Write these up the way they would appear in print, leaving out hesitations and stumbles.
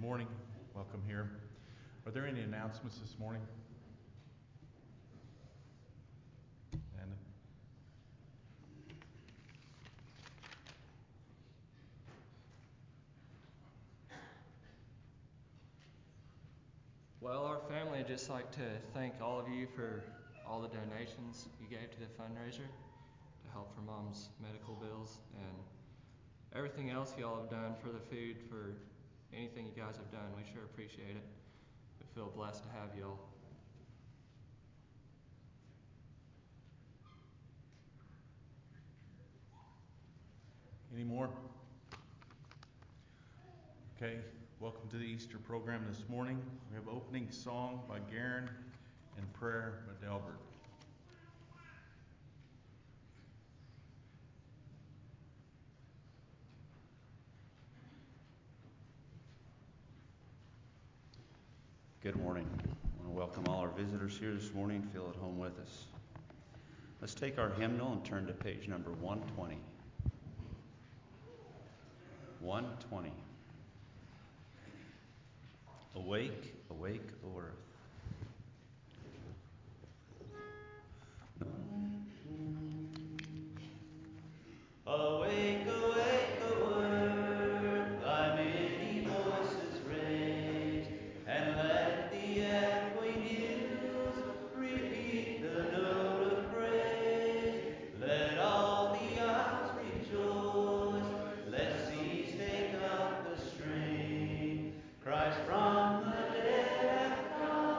morning. Welcome here. Are there any announcements this morning? And Well, our family would just like to thank all of you for all the donations you gave to the fundraiser to help for Mom's medical bills and everything else you all have done for the food, for anything you guys have done. We sure appreciate it. We feel blessed to have you all. any more? Okay, welcome to the Easter program this morning. We have opening song by Garen and prayer by Delbert. Good morning. I want to welcome all our visitors here this morning. Feel at home with us. Let's take our hymnal and turn to page number 120. 120. Awake, awake, O earth. Awake, awake, O earth, thy many voices raise, and let the echoing hills repeat the note of praise. Let all the isles rejoice, let seas take up the strain. Christ from the dead hath come.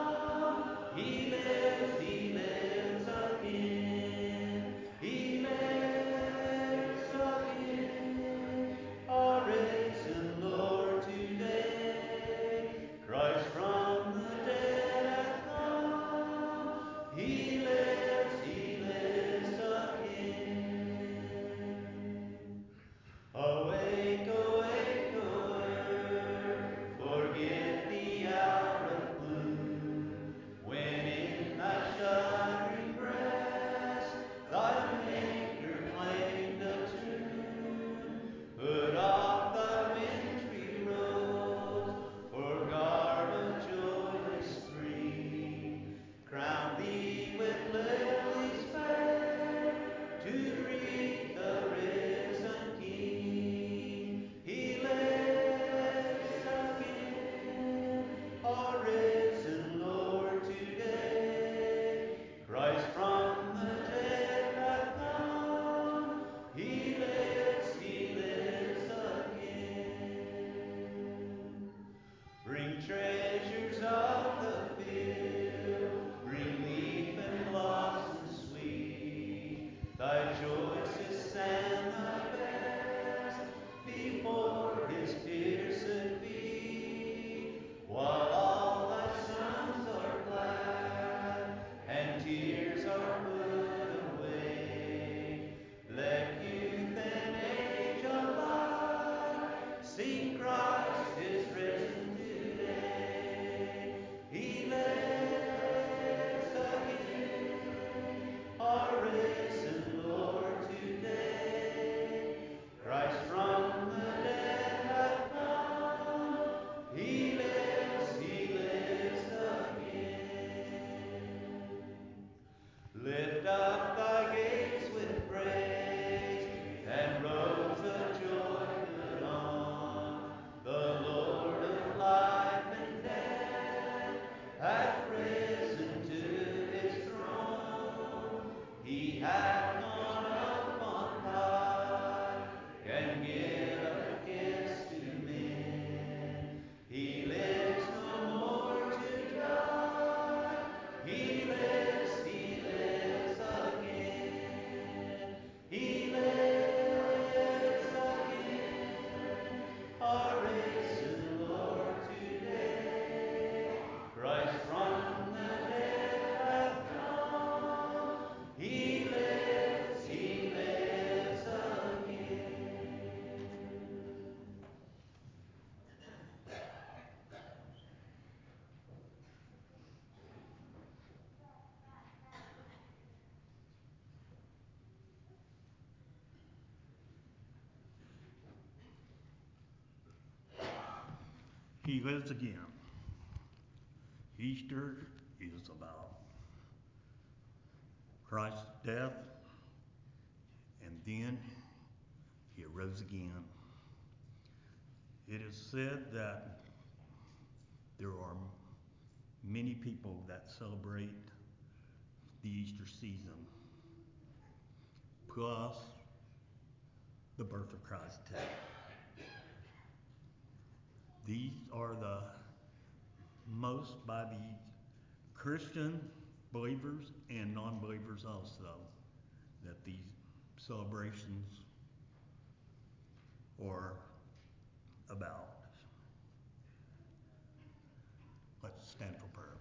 He lives again. Easter is about Christ's death, and then he arose again. It is said that there are many people that celebrate the Easter season, plus the birth of Christ too. These are the most by the Christian believers and non-believers also, that these celebrations are about. Let's stand for prayer.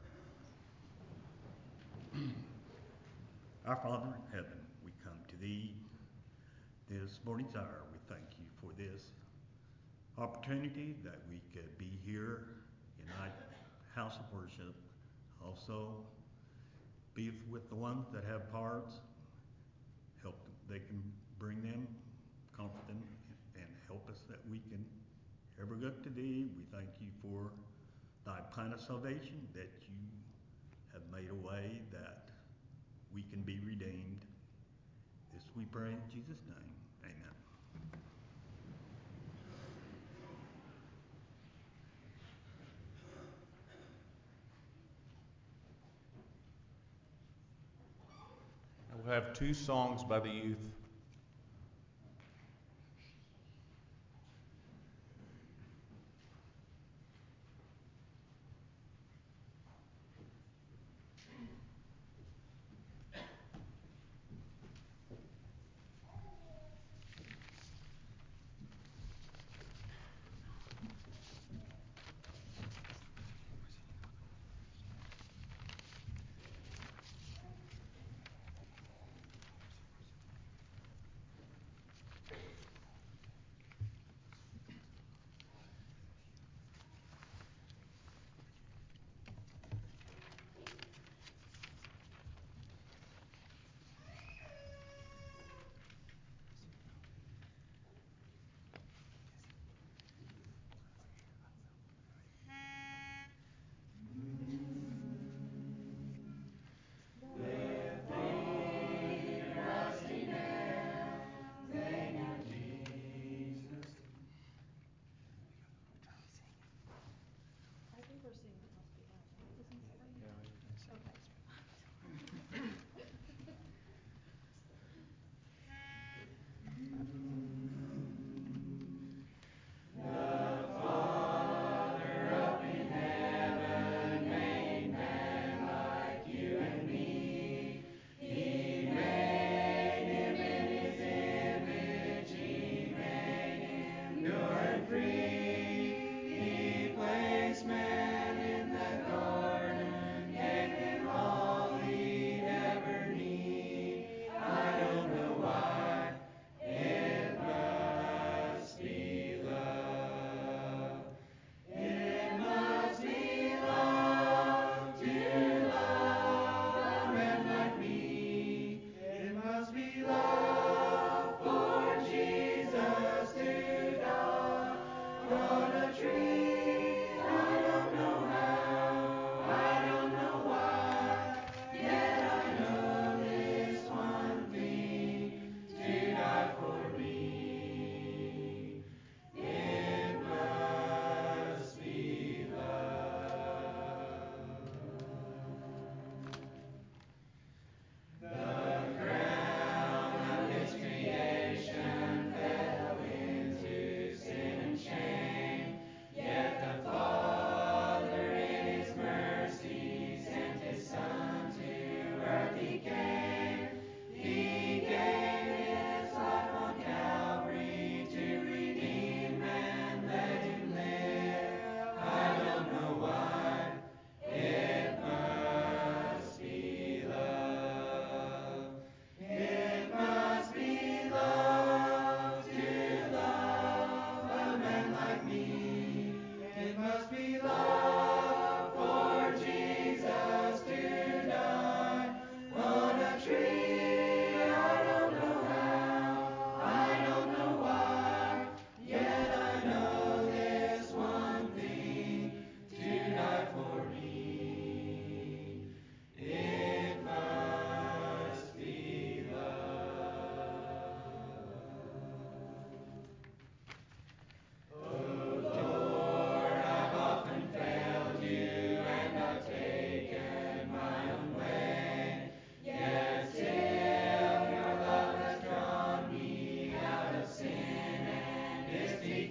Our Father in heaven, we come to Thee this morning's hour. We thank You for this opportunity that we could be here in Thy house of worship. Also, be with the ones that have parts. Help them, they can bring them, comfort them, and help us that we can ever look to Thee. We thank You for Thy plan of salvation, that You have made a way that we can be redeemed. This we pray in Jesus' name. Amen. We'll have two songs by the youth.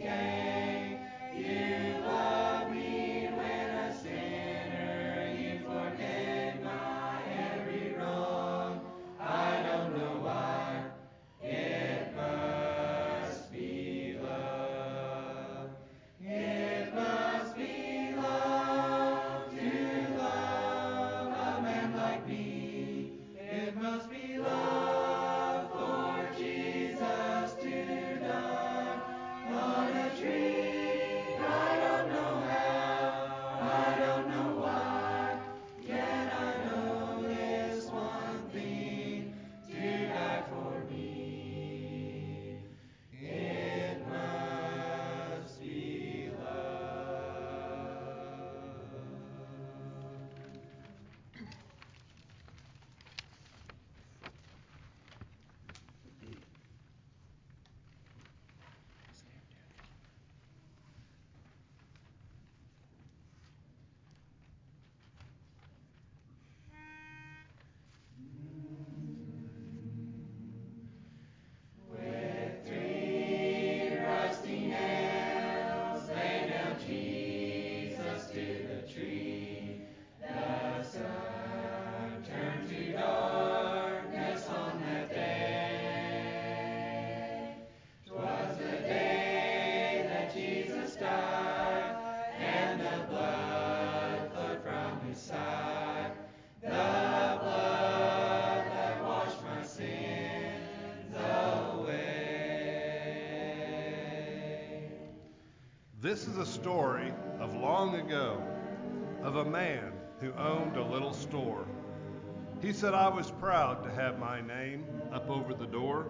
This is a story of long ago, of a man who owned a little store. He said I was proud to have my name up over the door.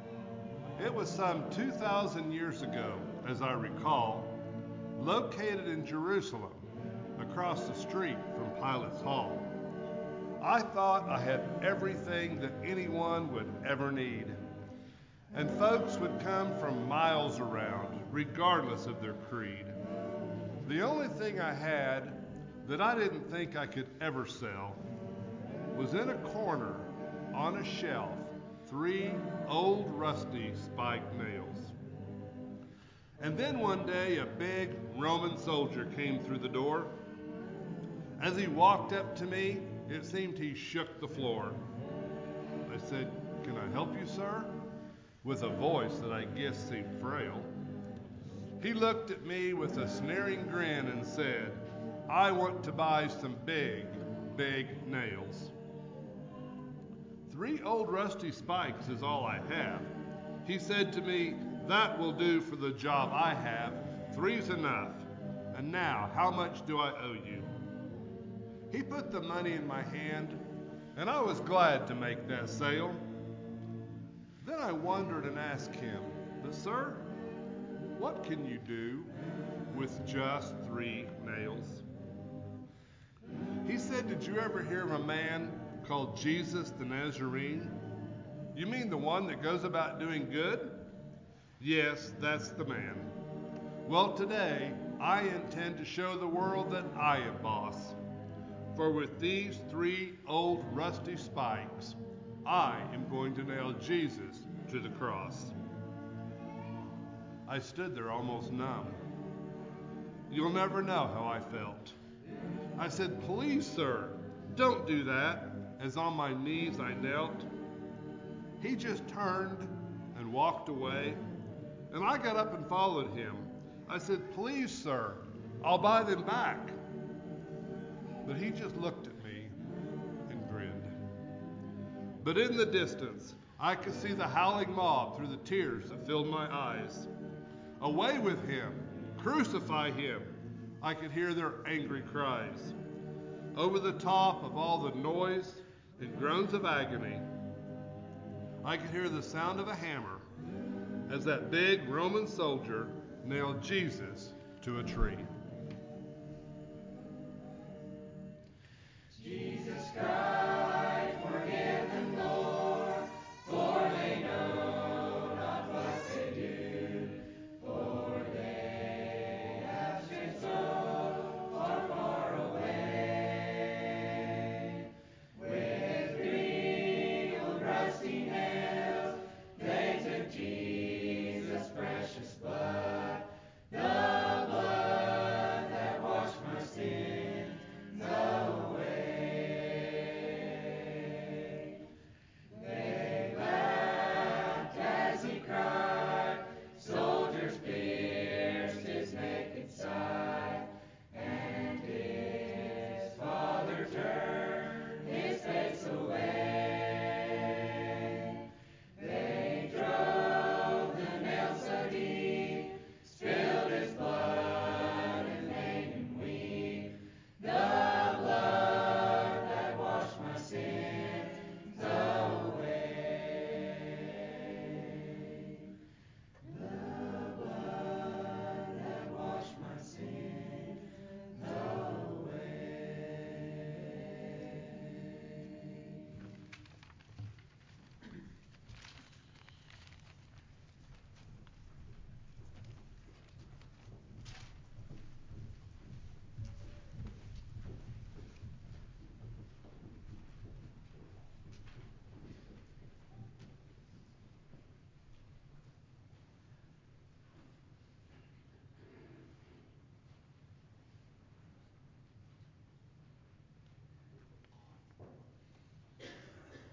It was some 2,000 years ago, as I recall, located in Jerusalem, across the street from Pilate's Hall. I thought I had everything that anyone would ever need. And folks would come from miles around, regardless of their creed. The only thing I had that I didn't think I could ever sell was in a corner on a shelf 3 old rusty spiked nails. And then one day a big Roman soldier came through the door. As he walked up to me, it seemed he shook the floor. I said, "Can I help you, sir?" with a voice that I guess seemed frail. He looked at me with a sneering grin and said, "I want to buy some big, big nails." 3 old rusty spikes is all I have. He said to me, "That will do for the job I have. 3's enough. And now, how much do I owe you?" He put the money in my hand, and I was glad to make that sale. Then I wondered and asked him, "But sir, what can you do with just 3 nails?" He said, "Did you ever hear of a man called Jesus the Nazarene?" "You mean the one that goes about doing good?" "Yes, that's the man." "Well, today I intend to show the world that I am boss. For with these 3 old rusty spikes, I am going to nail Jesus to the cross." I stood there almost numb. You'll never know how I felt. I said, "Please, sir, don't do that," as on my knees I knelt. He just turned and walked away, and I got up and followed him. I said, "Please, sir, I'll buy them back." But he just looked at me and grinned. But in the distance, I could see the howling mob through the tears that filled my eyes. "Away with him! Crucify him!" I could hear their angry cries. Over the top of all the noise and groans of agony, I could hear the sound of a hammer as that big Roman soldier nailed Jesus to a tree. Jesus cried, "Forgive them, Lord, for they know not what they do. For they have strayed so far, far away. With 3 old rusty nails, they took Jesus' precious blood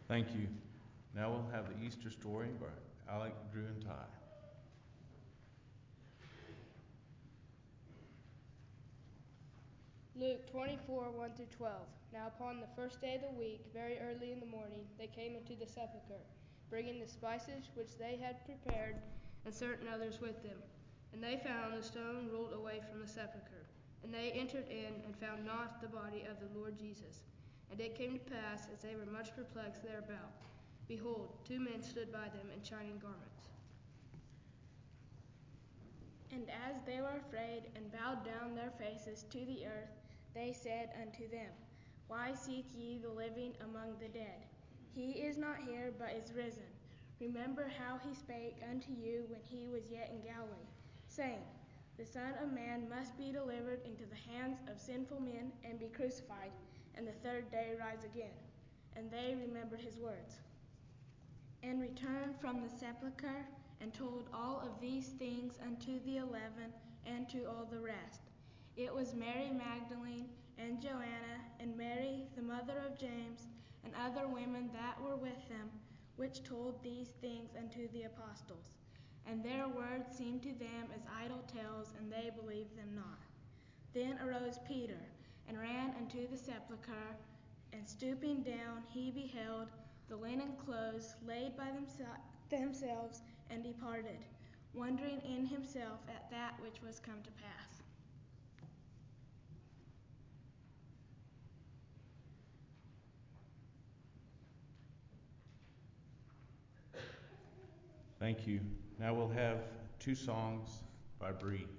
Thank you. Now we'll have the Easter story by Alec, Drew, and Ty. Luke 24, 1 through 12. Now upon the first day of the week, very early in the morning, they came into the sepulchre, bringing the spices which they had prepared, and certain others with them. And they found the stone rolled away from the sepulchre. And they entered in, and found not the body of the Lord Jesus. And it came to pass, as they were much perplexed thereabout, behold, 2 men stood by them in shining garments. And as they were afraid, and bowed down their faces to the earth, they said unto them, Why seek ye the living among the dead? He is not here, but is risen. Remember how he spake unto you when he was yet in Galilee, saying, The Son of Man must be delivered into the hands of sinful men, and be crucified, and the 3rd day rise again. And they remembered his words, and returned from the sepulchre, and told all of these things unto the 11, and to all the rest. It was Mary Magdalene, and Joanna, and Mary, the mother of James, and other women that were with them, which told these things unto the apostles. And their words seemed to them as idle tales, and they believed them not. Then arose Peter, and ran unto the sepulchre, and stooping down, he beheld the linen clothes laid by themselves, and departed, wondering in himself at that which was come to pass. Thank you. Now we'll have 2 songs by Bree.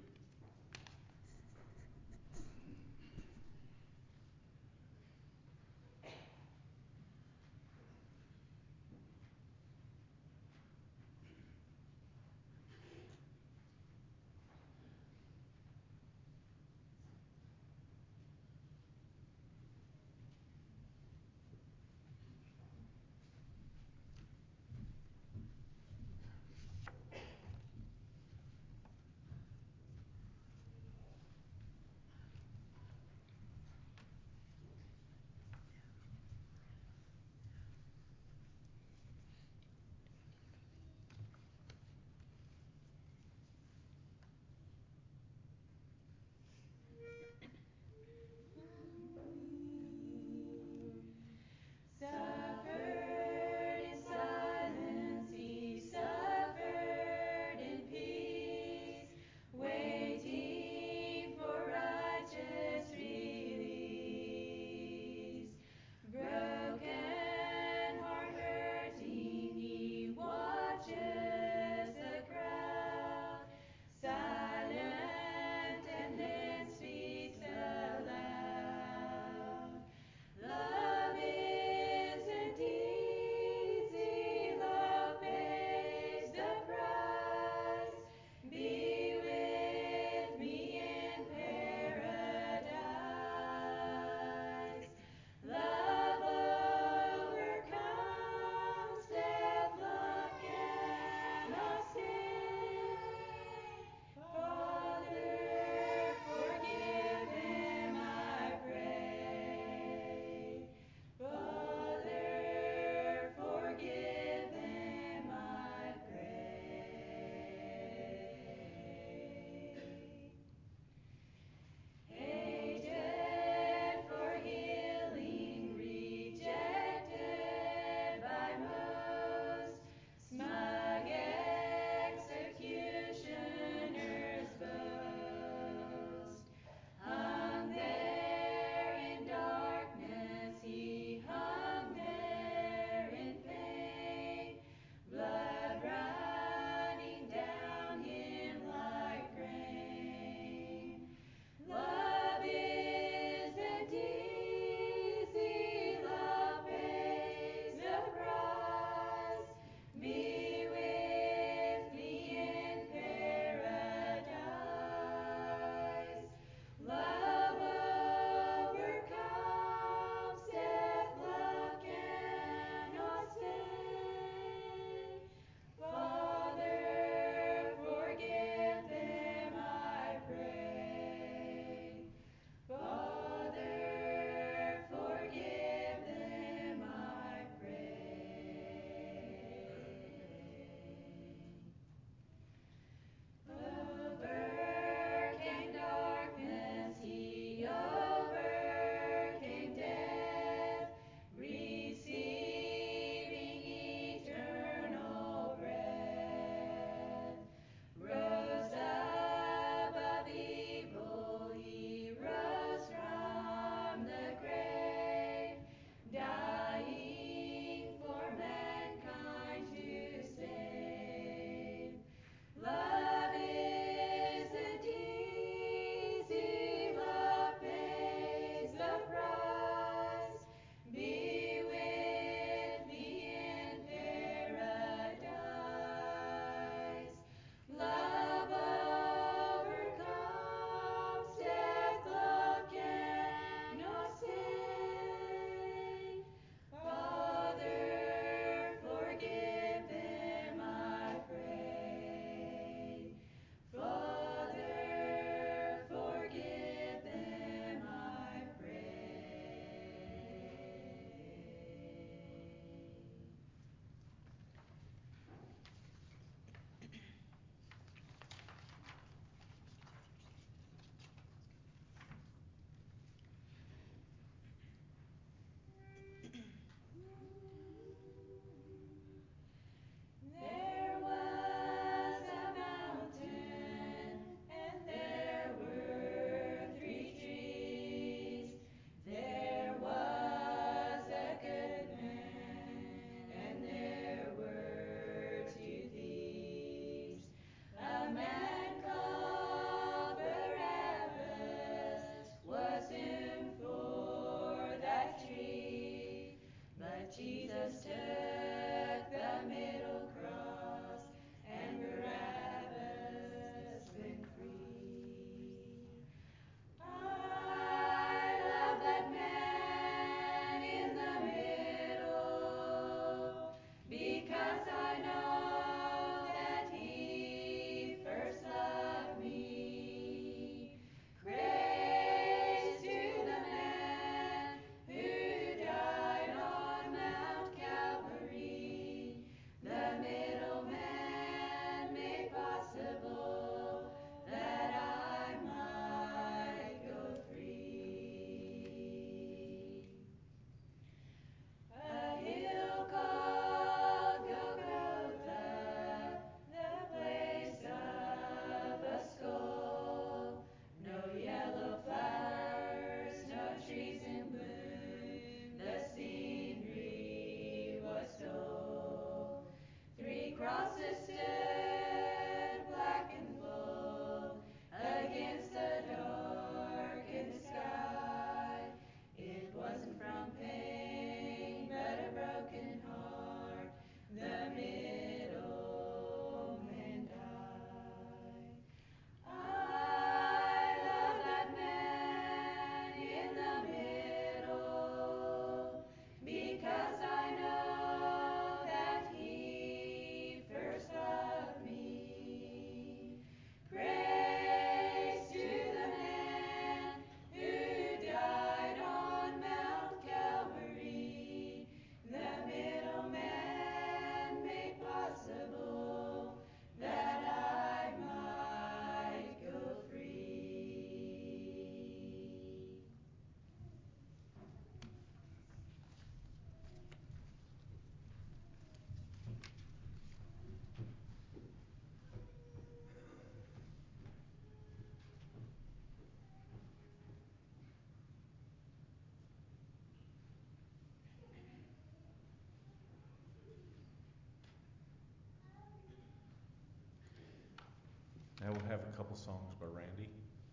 we'll have a couple songs by Randy.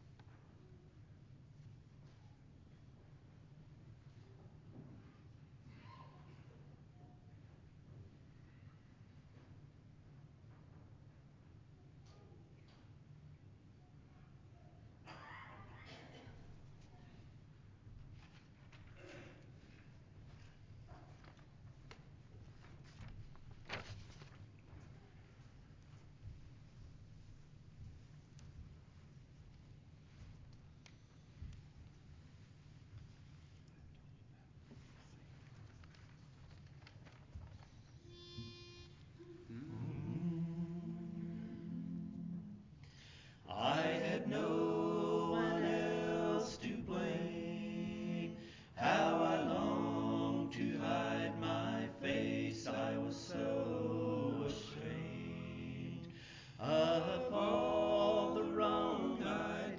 I had no one else to blame. How I longed to hide my face, I was so ashamed of all the wrong I'd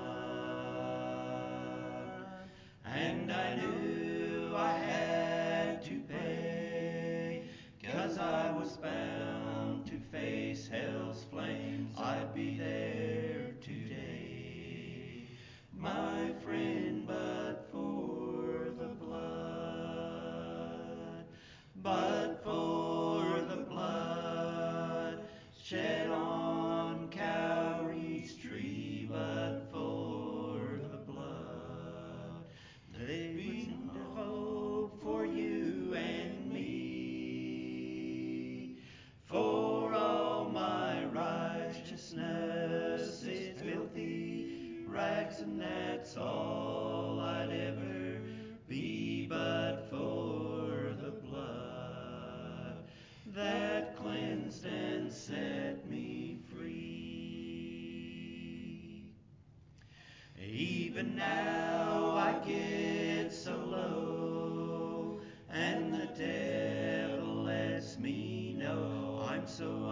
done. And I knew I had to pay, 'cause I was bound to face hell's flames. I'd be there today, my friend, but for the blood, shed on Calvary's tree, but for the blood, there was no hope for you and me. For all my righteousness is filthy rags, and that's all I'd ever be, but for the blood that cleansed and set me free. Even now I get so low, and the devil lets me know I'm so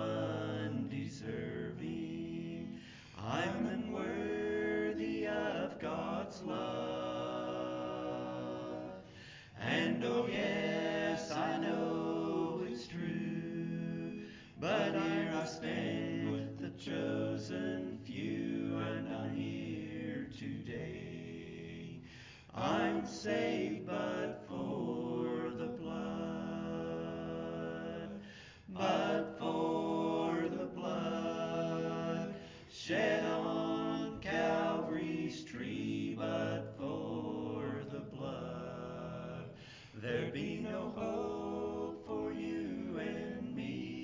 undeserving, I'm unworthy of God's love. And oh yes, I know it's true, but here I stand with the chosen few, and I'm here today. I'm saved but for the blood, shed on Calvary's tree, but for the blood, there'd be no hope for you and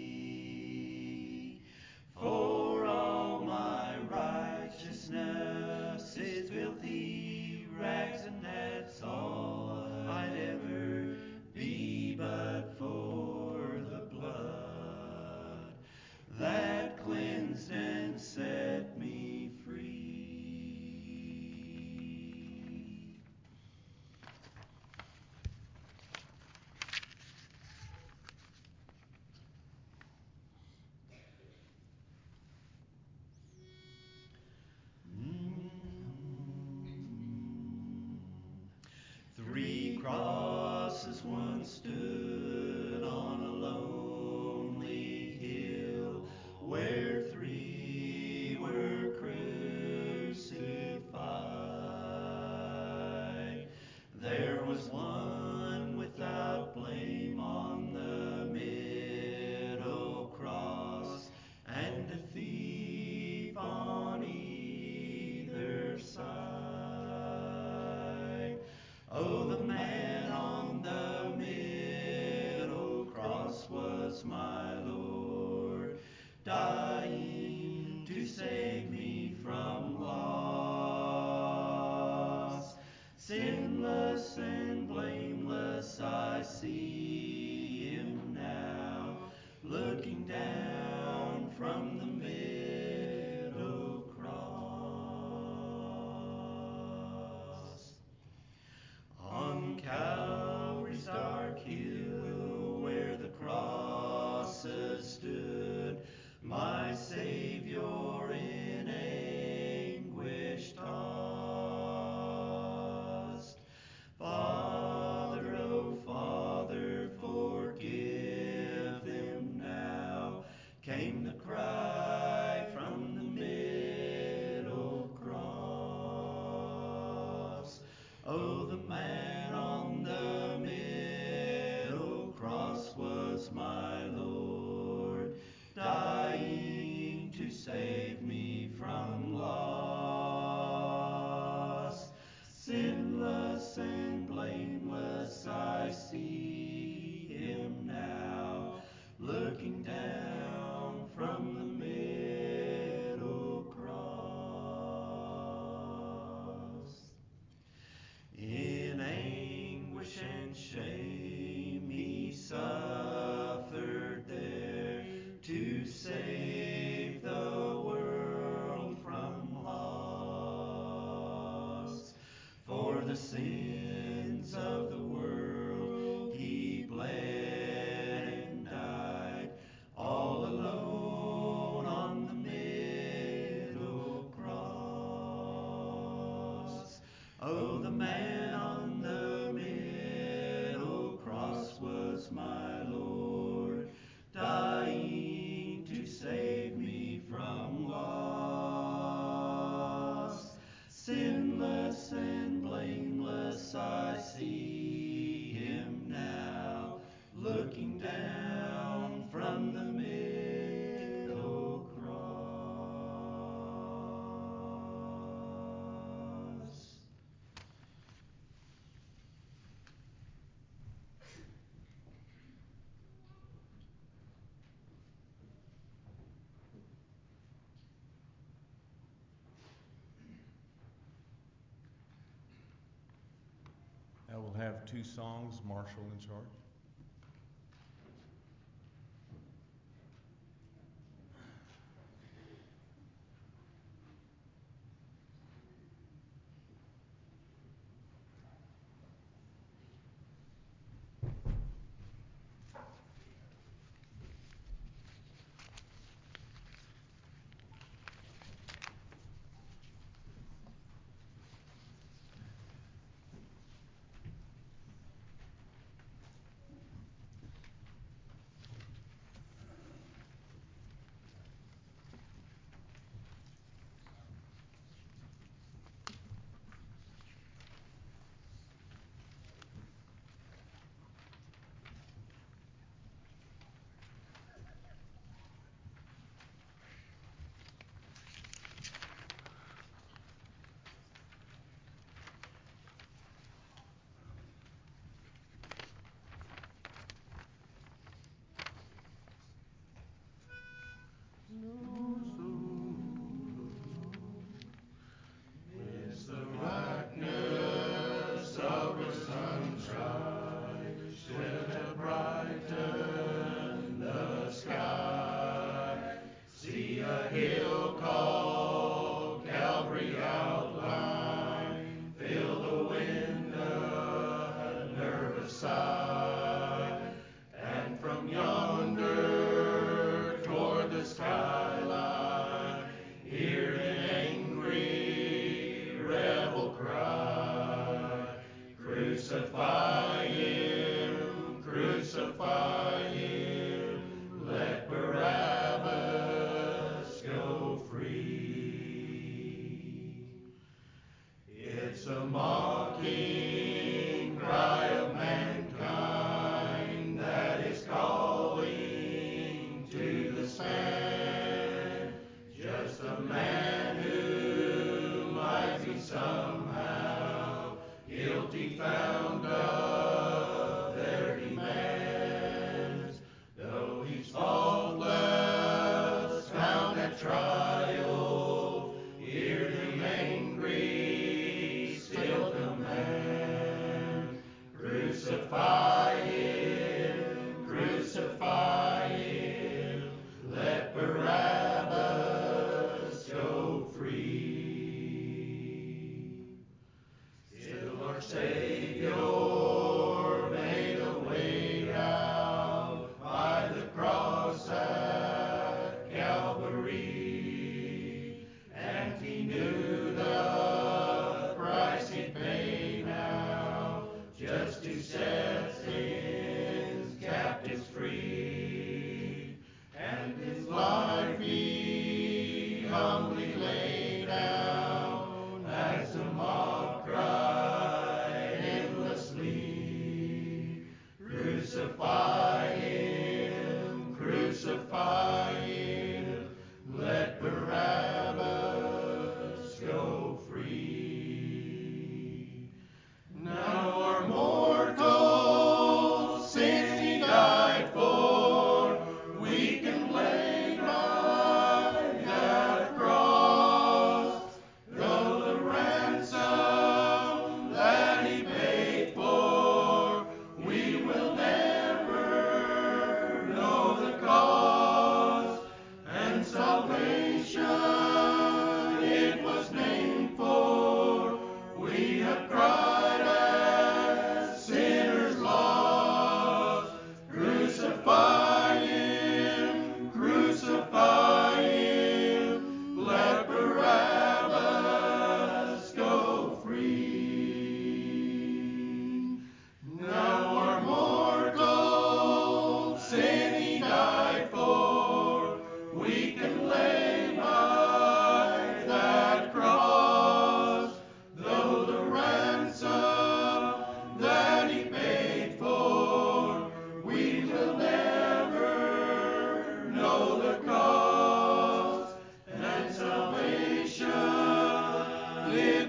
me. For all my righteousness is filthy rags, and that's all I'd ever be, but for the blood that cleansed and set me free. Three crosses once stood on a lonely hill, where three were crucified. There was one without blame on the middle cross, and a thief on either side. Oh, the man on the middle cross was my Lord, dying to save me from loss. Sinless and blameless, I see him now, looking down from the middle cross. On Calvary's dark hill, where the crosses stood, my Savior in anguish tossed. Father, oh Father, Oh, the man on the middle cross was my Lord, dying to save me from loss. Sinless and blameless I see him now, looking down from the middle cross. In anguish and shame he suffered there to save the world from loss. For the sins of the world he bled and died, all alone on the middle cross. Oh, the man on the middle cross was my Lord, dying to save me from loss. Sinless and blameless I see him now, looking down from the middle cross. Now we'll have two songs, Marshall in charge.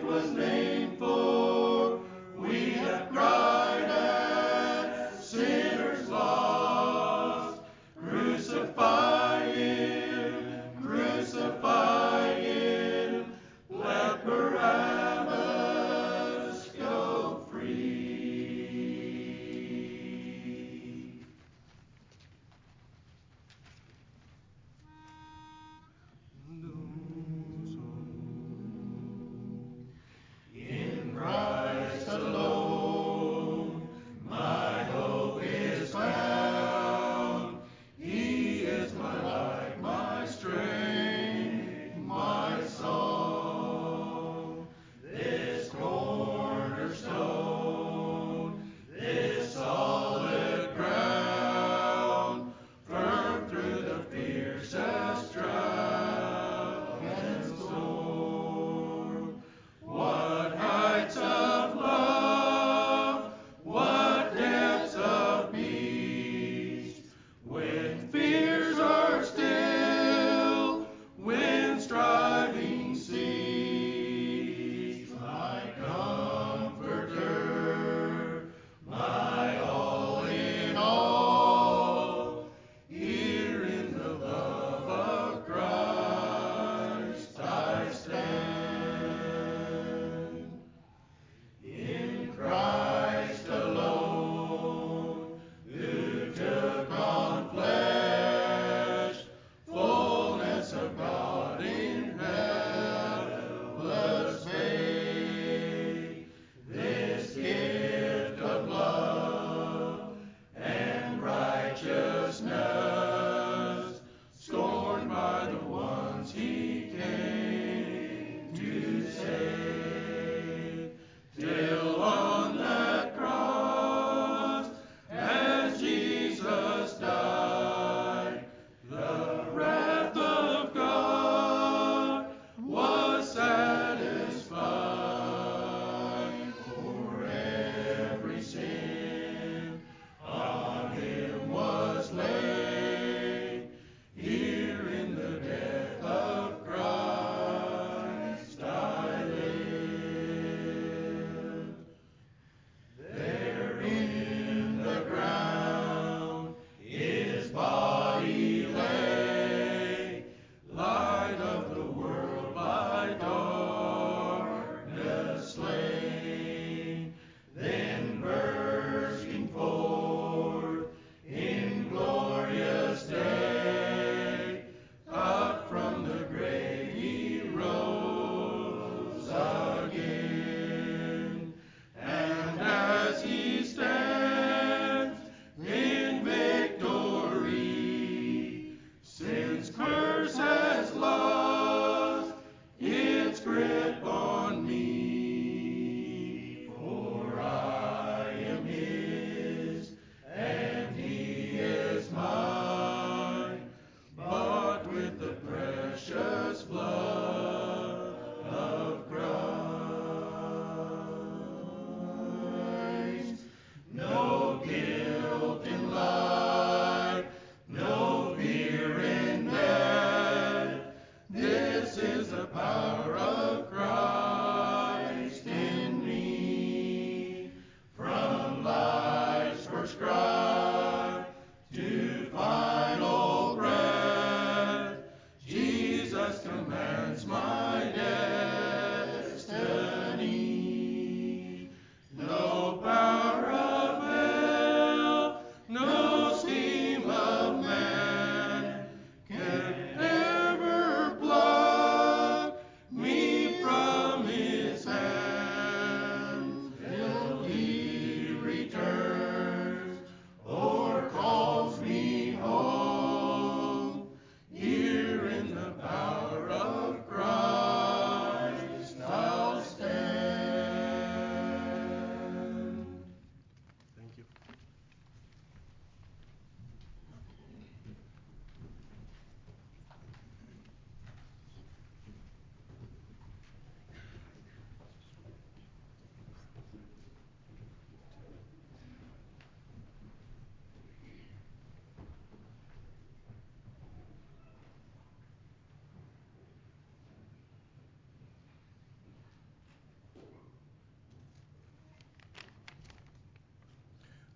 was named for. We have cried as sinners lost. Crucify him, crucify him. Let Barabbas go free.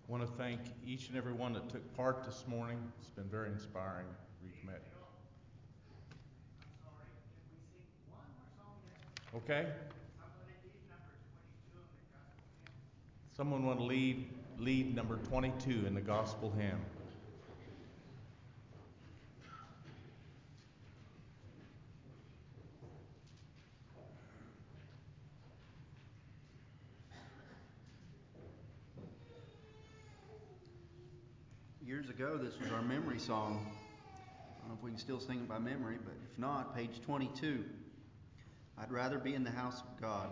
I want to thank each and every one that took part this morning. It's been very inspiring. Reconnect. Okay. Someone want to lead number 22 in the gospel hymn. Years ago, this was our memory song. I don't know if we can still sing it by memory, but if not, page 22. I'd rather be in the house of God.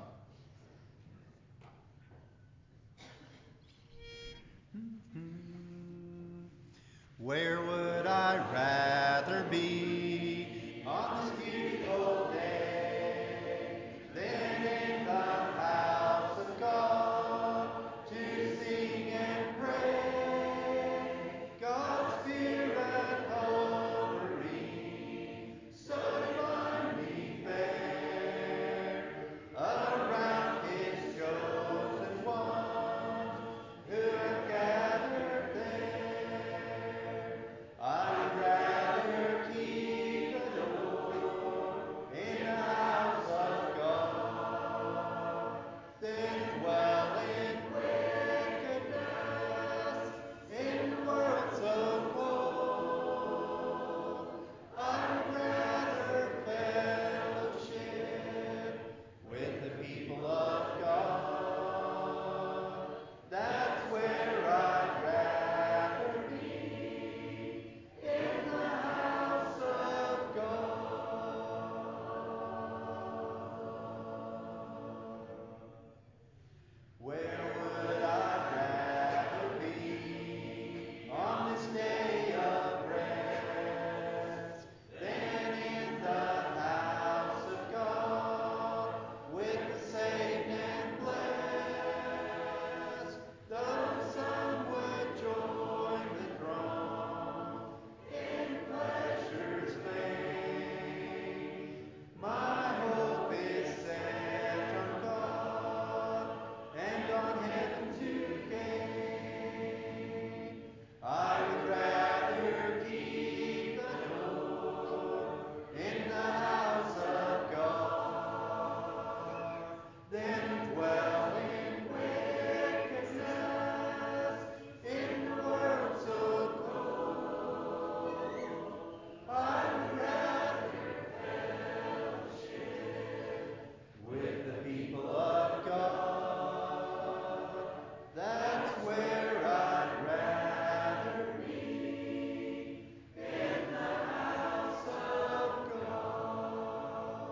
Where would I rather be on this beautiful day than in the house of God to sing and pray? God's Spirit hovering so divinely fair around His chosen ones who have gathered there. I'd rather keep the door in the house of God than dwell in wickedness in the world so cold. I'd rather fellowship with the people of God. That's where I'd rather be, in the house of God. Where would I rather be on this day of rest than in the house of God with the saved and blessed? Though some would join the throng in pleasure's fame, my hope is set on God and on heaven to gain. I would rather keep the door in the house of God than dwell in wickedness in the world so cold. I would rather fellowship with the people of God. That's where I'd rather be, in the house of God.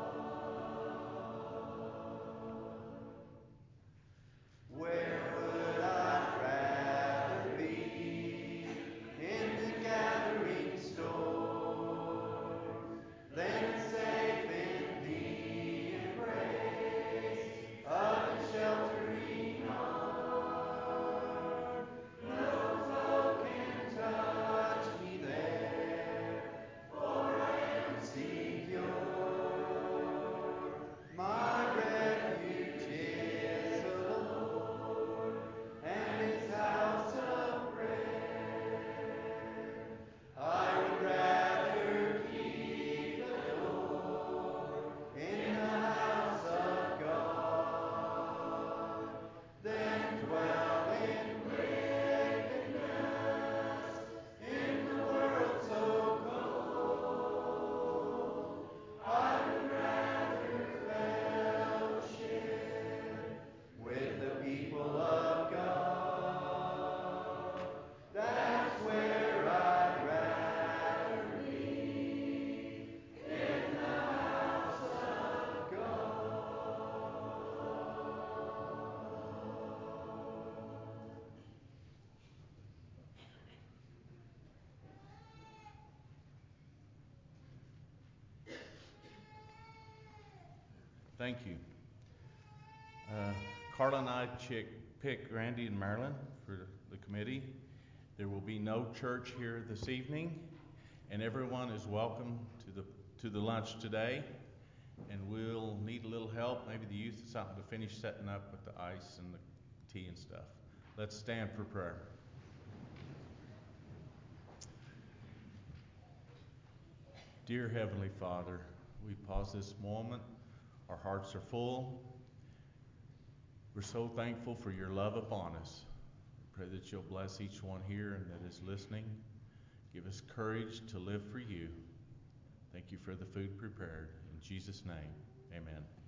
Where would I rather be, in the gathering storm, than safe in the embrace of the sheltering arm? No foe can touch me there, for I am secure. My refuge is the Lord and His house of prayer. I would rather keep the door in the house of God than dwell in wickedness in the world so cold. I would rather fellowship with the people of God. That's where I'd rather be, in the house of God. Thank you. Carla and I picked Randy and Marilyn for the committee. There will be no church here this evening, and everyone is welcome to the lunch today. And we'll need a little help, maybe the youth or something, to finish setting up with the ice and the tea and stuff. Let's stand for prayer. Dear Heavenly Father, we pause this moment. Our hearts are full. We're so thankful for your love upon us. Pray that you'll bless each one here and that is listening. Give us courage to live for you. Thank you for the food prepared. In Jesus' name, amen.